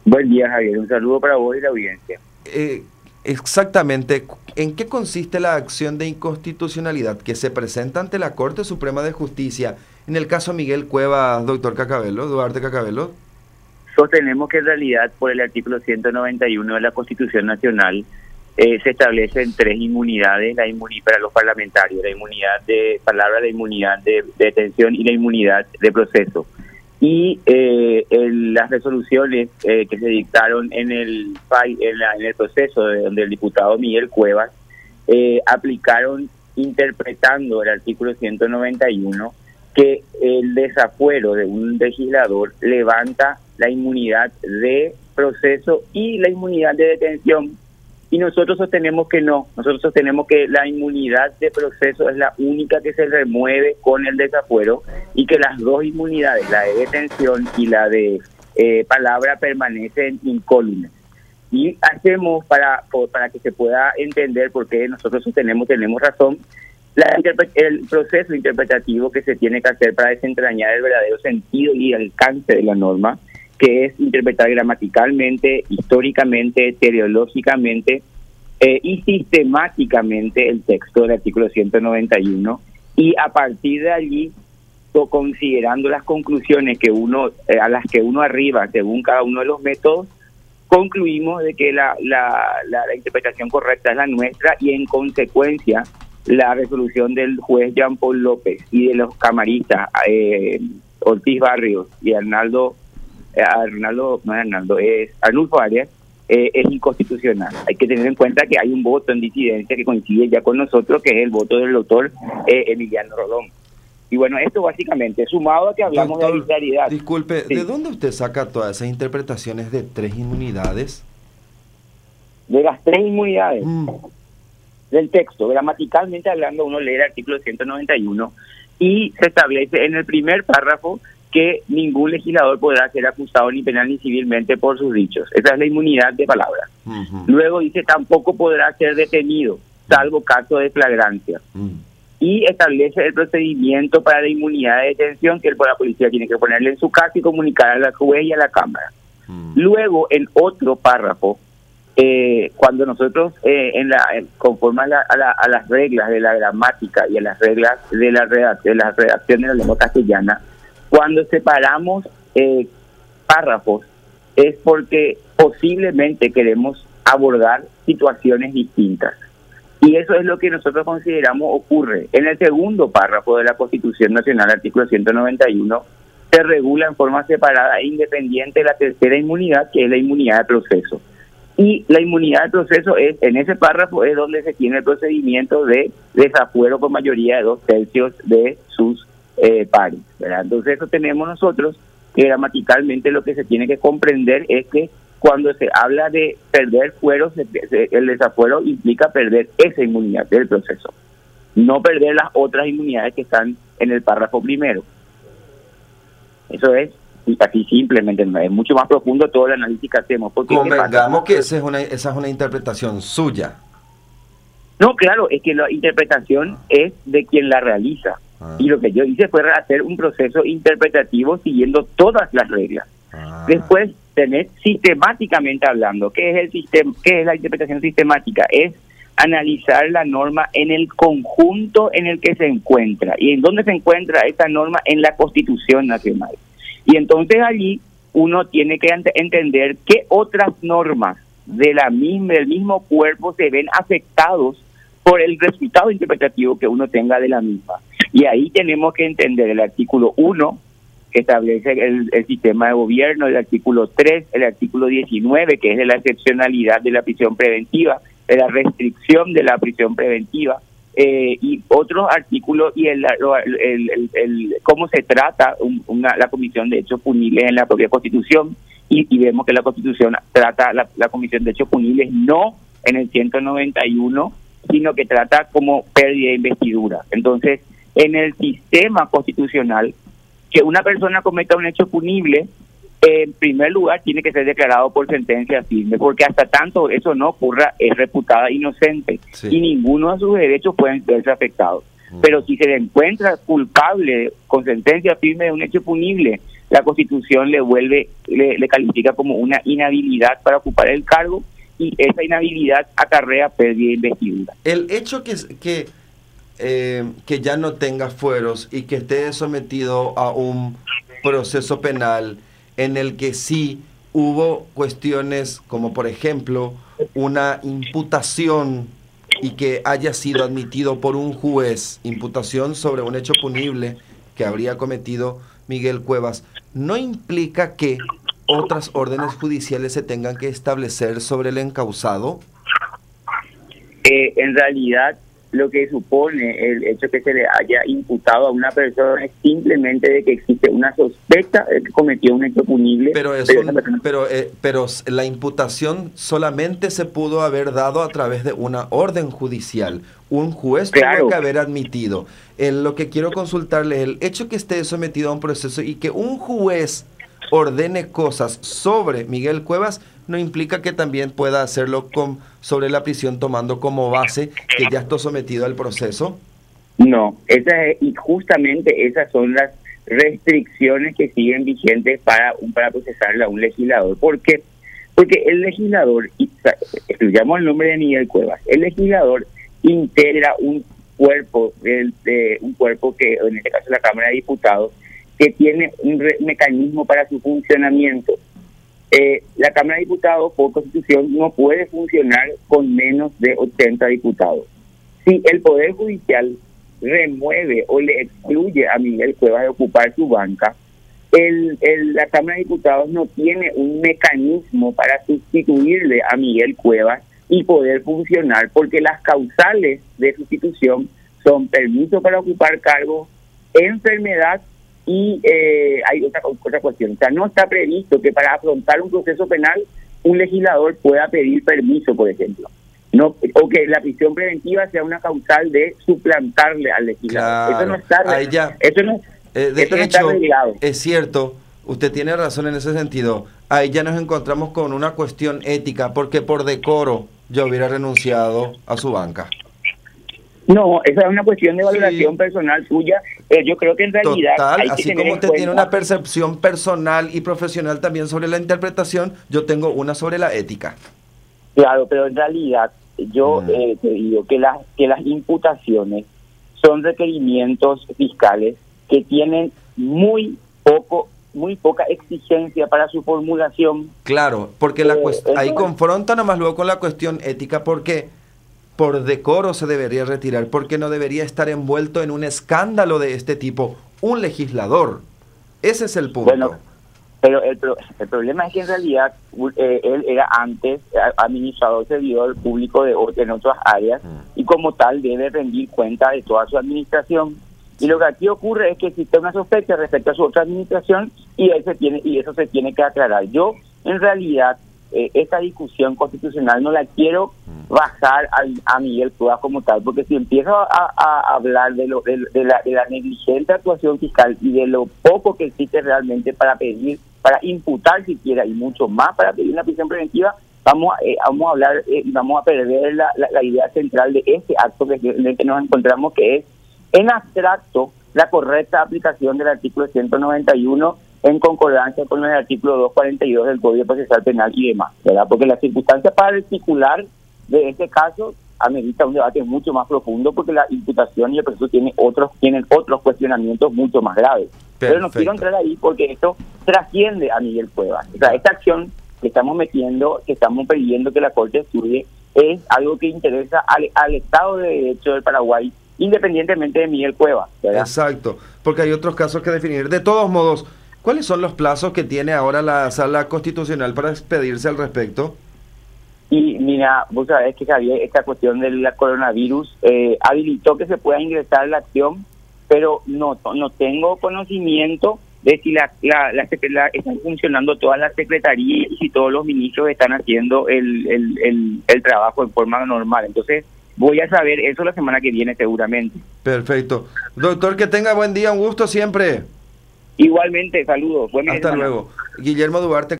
Buen día, Javier. Un saludo para vos y la audiencia. Eh, Exactamente, ¿en qué consiste la acción de inconstitucionalidad que se presenta ante la Corte Suprema de Justicia en el caso Miguel Cuevas, doctor Cacabelo, Duarte Cacabelo? Sostenemos que en realidad, por el artículo 191 de la Constitución Nacional, se establecen tres inmunidades: la inmunidad para los parlamentarios, la inmunidad de palabra, la inmunidad de detención y la inmunidad de proceso. Y las resoluciones que se dictaron en el proceso donde el diputado Miguel Cuevas aplicaron interpretando el artículo 191, que el desafuero de un legislador levanta la inmunidad de proceso y la inmunidad de detención. Y nosotros sostenemos que no, nosotros sostenemos que la inmunidad de proceso es la única que se remueve con el desafuero y que las dos inmunidades, la de detención y la de palabra, permanecen incólumes. Y hacemos, para que se pueda entender por qué nosotros sostenemos, tenemos razón, el proceso interpretativo que se tiene que hacer para desentrañar el verdadero sentido y alcance de la norma, que es interpretar gramaticalmente, históricamente, teleológicamente y sistemáticamente el texto del artículo 191, y a partir de allí, considerando las conclusiones que a las que uno arriba según cada uno de los métodos, concluimos de que la interpretación correcta es la nuestra, y en consecuencia la resolución del juez Jean Paul López y de los camaristas Ortiz Barrios y Arnulfo Arias es inconstitucional. Hay que tener en cuenta que hay un voto en disidencia que coincide ya con nosotros, que es el voto del doctor Emiliano Rolón. Y bueno, esto básicamente, sumado a que hablamos de arbitrariedad. Disculpe, Sí. ¿de dónde usted saca todas esas interpretaciones de tres inmunidades? De las tres inmunidades del texto, gramaticalmente hablando, uno lee el artículo 191 y se establece en el primer párrafo que ningún legislador podrá ser acusado ni penal ni civilmente por sus dichos. Esa es la inmunidad de palabra. Luego dice tampoco podrá ser detenido, salvo caso de flagrancia. Y establece el procedimiento para la inmunidad de detención, que la policía tiene que ponerle en su casa y comunicar a la juez y a la Cámara. Luego, en otro párrafo, cuando nosotros, conforme a las reglas de la gramática y a las reglas de la redacción de la lengua castellana, cuando separamos párrafos es porque posiblemente queremos abordar situaciones distintas. Y eso es lo que nosotros consideramos ocurre. En el segundo párrafo de la Constitución Nacional, artículo 191, se regula en forma separada e independiente la tercera inmunidad, que es la inmunidad de proceso. Y la inmunidad de proceso en ese párrafo es donde se tiene el procedimiento de desafuero por mayoría de 2/3 de sus pares, ¿verdad? Entonces eso tenemos nosotros, que gramaticalmente lo que se tiene que comprender es que cuando se habla de perder fueros, el desafuero implica perder esa inmunidad del proceso, no perder las otras inmunidades que están en el párrafo primero. Eso es así simplemente, es mucho más profundo todo el análisis que hacemos. Convengamos que esa es una interpretación suya. No, claro, es que la interpretación es de quien la realiza. Y lo que yo hice fue hacer un proceso interpretativo siguiendo todas las reglas. Después, tener sistemáticamente hablando, ¿qué es el sistema? ¿Qué es la interpretación sistemática? Es analizar la norma en el conjunto en el que se encuentra. ¿Y en dónde se encuentra esta norma? En la Constitución Nacional. Y entonces allí uno tiene que entender qué otras normas del mismo cuerpo se ven afectados por el resultado interpretativo que uno tenga de la misma. Y ahí tenemos que entender el artículo 1, que establece el sistema de gobierno, el artículo 3, el artículo 19, que es de la excepcionalidad de la prisión preventiva, de la restricción de la prisión preventiva, y otros artículos, y cómo se trata la Comisión de Hechos Punibles en la propia Constitución, y vemos que la Constitución trata la Comisión de Hechos Punibles no en el 191, sino que trata como pérdida de investidura. Entonces, en el sistema constitucional, que una persona cometa un hecho punible, en primer lugar tiene que ser declarado por sentencia firme, porque hasta tanto eso no ocurra es reputada inocente, y ninguno de sus derechos pueden verse afectados. Pero si se le encuentra culpable con sentencia firme de un hecho punible, la Constitución le califica como una inhabilidad para ocupar el cargo, y esa inhabilidad acarrea pérdida de investidura. El hecho que ya no tenga fueros y que esté sometido a un proceso penal en el que sí hubo cuestiones como, por ejemplo, una imputación y que haya sido admitido por un juez, imputación sobre un hecho punible que habría cometido Miguel Cuevas, no implica que otras órdenes judiciales se tengan que establecer sobre el encausado. En realidad, lo que supone el hecho que se le haya imputado a una persona es simplemente de que existe una sospecha de que cometió un hecho punible. Pero la imputación solamente se pudo haber dado a través de una orden judicial. Un juez tuvo que haber admitido. Lo que quiero consultarle es el hecho que esté sometido a un proceso y que un juez ordene cosas sobre Miguel Cuevas, no implica que también pueda hacerlo sobre la prisión, tomando como base que ya está sometido al proceso. No, y justamente esas son las restricciones que siguen vigentes para procesarle a un legislador. ¿Por qué? Porque el legislador, excluyamos el nombre de Miguel Cuevas, el legislador integra un cuerpo que en este caso la Cámara de Diputados, que tiene un mecanismo para su funcionamiento. La Cámara de Diputados, por Constitución, no puede funcionar con menos de 80 diputados. Si el Poder Judicial remueve o le excluye a Miguel Cuevas de ocupar su banca, la Cámara de Diputados no tiene un mecanismo para sustituirle a Miguel Cuevas y poder funcionar, porque las causales de sustitución son permiso para ocupar cargos, enfermedad, y hay otra cuestión. O sea, no está previsto que para afrontar un proceso penal un legislador pueda pedir permiso, por ejemplo. No, o que la prisión preventiva sea una causal de suplantarle al legislador. Claro, eso no está, eso no está regulado. Es cierto, usted tiene razón en ese sentido. Ahí ya nos encontramos con una cuestión ética, porque por decoro yo hubiera renunciado a su banca. No, esa es una cuestión de valoración personal suya. Yo creo que en realidad hay que así como usted tiene una percepción personal y profesional también sobre la interpretación, yo tengo una sobre la ética. Claro, pero en realidad yo te digo que las imputaciones son requerimientos fiscales que tienen muy poca exigencia para su formulación. Claro, porque ahí confronta nomás luego con la cuestión ética, porque por decoro se debería retirar, porque no debería estar envuelto en un escándalo de este tipo un legislador. Ese es el punto. Bueno, pero el problema es que en realidad él era antes administrador servidor público en otras áreas, y como tal debe rendir cuenta de toda su administración. Y lo que aquí ocurre es que existe una sospecha respecto a su otra administración, y eso se tiene que aclarar. Yo, en realidad, esta discusión constitucional no la quiero bajar a Miguel Cuevas como tal, porque si empiezo a hablar de la negligente actuación fiscal y de lo poco que existe realmente para imputar siquiera, y mucho más para pedir una prisión preventiva, vamos a hablar y vamos a perder la idea central de este acto en el que nos encontramos, que es en abstracto la correcta aplicación del artículo 191 en concordancia con el artículo 242 del Código Procesal Penal y demás, ¿verdad? Porque la circunstancia particular de este caso amerita un debate mucho más profundo, porque la imputación y el proceso tienen otros cuestionamientos mucho más graves. Perfecto. Pero no quiero entrar ahí porque esto trasciende a Miguel Cuevas. O sea, esta acción que estamos pidiendo que la Corte estudie, es algo que interesa al Estado de Derecho del Paraguay, independientemente de Miguel Cuevas, ¿verdad? Exacto, porque hay otros casos que definir. De todos modos, ¿cuáles son los plazos que tiene ahora la Sala Constitucional para expedirse al respecto? Y mira, vos sabés que Javier, esta cuestión del coronavirus habilitó que se pueda ingresar la acción, pero no tengo conocimiento de si están funcionando todas las secretarías y si todos los ministros están haciendo el trabajo en forma normal. Entonces, voy a saber eso la semana que viene seguramente. Perfecto. Doctor, que tenga buen día, un gusto siempre. Igualmente, saludos. Hasta luego. Guillermo Duarte.